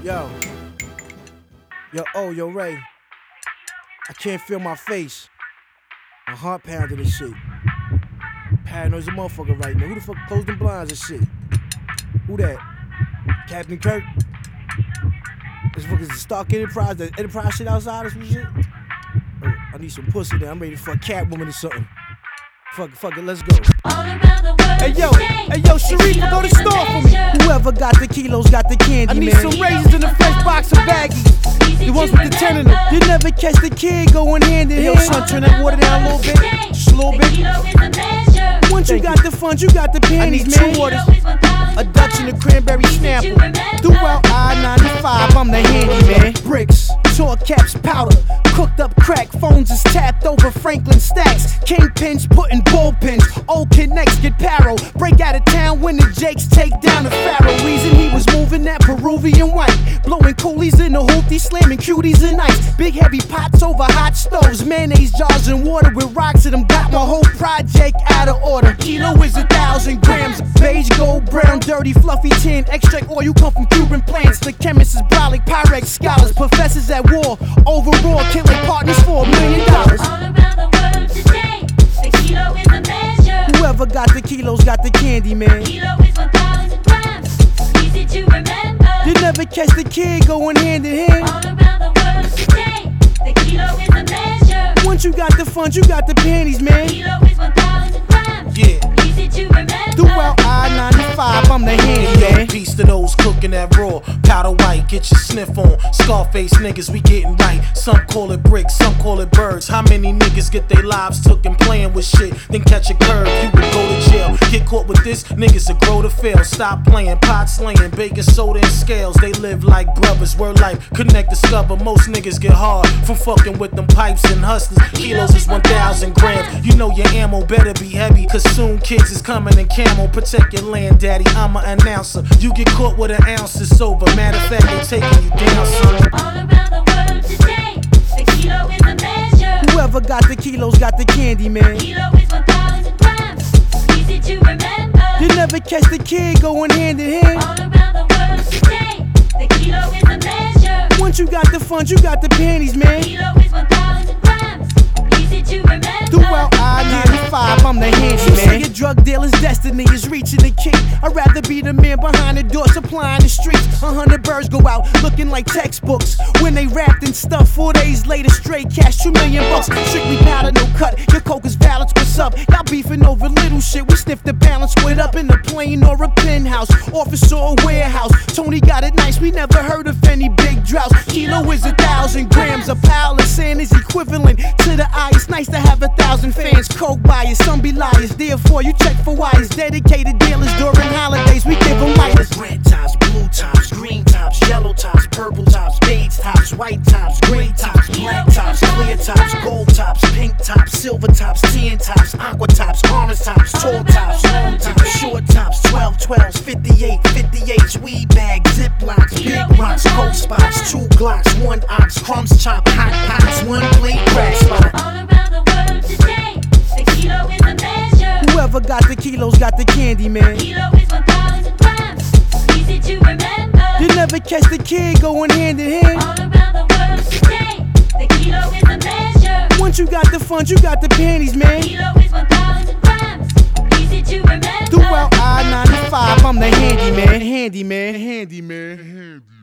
Yo, yo, Ray. I can't feel my face. My heart pounding and shit. Paranoid's a motherfucker right now. Who the fuck closed them blinds and shit? Who that? Captain Kirk? This fucker's the Stark Enterprise, the Enterprise shit outside or some shit? Oh, I need some pussy there. I'm ready to fuck Catwoman or something. Fuck it, let's go. Hey yo, Sharif, go to the store for me. Whoever got the kilos got the candy, man. I need some raisins in a fresh box of baggies. The ones with the 10 in them. You never catch the kid going hand in hand. Yo, son, turn that water down a little bit. Just a little bit. Once you got the funds, you got the panties, man. I need 2 waters, a Dutch and a cranberry snapple. Throughout I-95, I'm the handyman. Bricks, tour caps, powder, cooked up crack. Phones is tapped over Franklin stacks. Kingpins putting bullpens. Old connects get paro. Break out of town when the Jakes take down the Pharaoh. Reason he was moving that Peruvian white. Blowing coolies in the hoopty, slamming cuties and ice. Big heavy pots over hot stoves. Mayonnaise jars and water with rocks in them. Got my whole project out of order. Kilo is 1,000 grams. Beige, gold, brown, dirty, fluffy tin. Extract oil come from Cuban plants. The chemists is brolic, Pyrex scholars. Professors at war. Overall, killing partners for $1 million. All around the world today, the kilo is a measure. Whoever got the kilos got the candy, man. Kilo is 1,000 grams, easy to remember. You never catch the kid going hand in hand. All around the world today, the kilo is a measure. Once you got the funds, you got the panties, man. Kilo is 1,000 grams, easy to remember. Throughout I-95, I'm the handyman. Piece to those cooking that raw, powder white, get your sniff on. Scarface niggas, we getting right. Some call it bricks, some call it birds. How many niggas get their lives took and playing with shit, then catch a curve? You would go to jail. Get caught with this, niggas will grow to fail. Stop playing, pot slaying, baking soda and scales. They live like brothers, word life, connect, discover. Most niggas get hard from fucking with them pipes and hustlers. Kilos is 1,000 grams. You know your ammo better be heavy, cause soon kids is coming in camo. Protect your land, daddy, I'm an announcer. You get caught with an ounce, it's over. Matter of fact, they taking you down, son. All around the world today, the kilo is a measure. Whoever got the kilos got the candy, man. Kilo is 1,000 grams, easy to remember. You never catch the kid going hand in hand. All around the world today, the kilo is a measure. Once you got the funds, you got the panties, man. Kilo is 1,000 grams, easy to remember. Throughout I-95, I'm the handyman. Your drug dealer's destiny is reaching the king. I'd rather be the man behind the door supplying the streets. 100 birds go out looking like textbooks. When they wrapped in stuff, 4 days later, straight cash, $2 million. Strictly powder, no cut. Your coke is valid, what's up? Y'all beefing over little shit. We sniff the balance, split up in a plane or a penthouse, office or a warehouse. Tony got it nice, we never heard of any big droughts. Kilo is 1,000 grams. A pile of sand is equivalent to the eye. It's nice to have 1,000 fans. Coke buyers, some be liars. Therefore, you check for wires. Dedicated dealers during holidays, we give them lighters. Red tops, blue tops, green tops, yellow tops, purple tops, beige tops, white tops, gray tops, black tops, clear tops, gold tops, pink tops, silver tops, tan tops, aqua tops, orange tops, tall tops, long tops, short tops, 12, 12s, 58, 58s, weed bags, ziplocs, big rocks, cold spots, 2 Glocks, 1 ox, crumbs chop, hot pots, 1 plate, crack spot. All around the world today, the kilo is a measure. Whoever got the kilos got the candy, man. Kilo is 1,000 grams, easy to remember. You never catch the kid going hand in hand. All around the world today, the kilo is a measure. Once you got the funds, you got the panties, man. Kilo is 1,000 grams, easy to remember. Throughout I-95, I'm the handyman.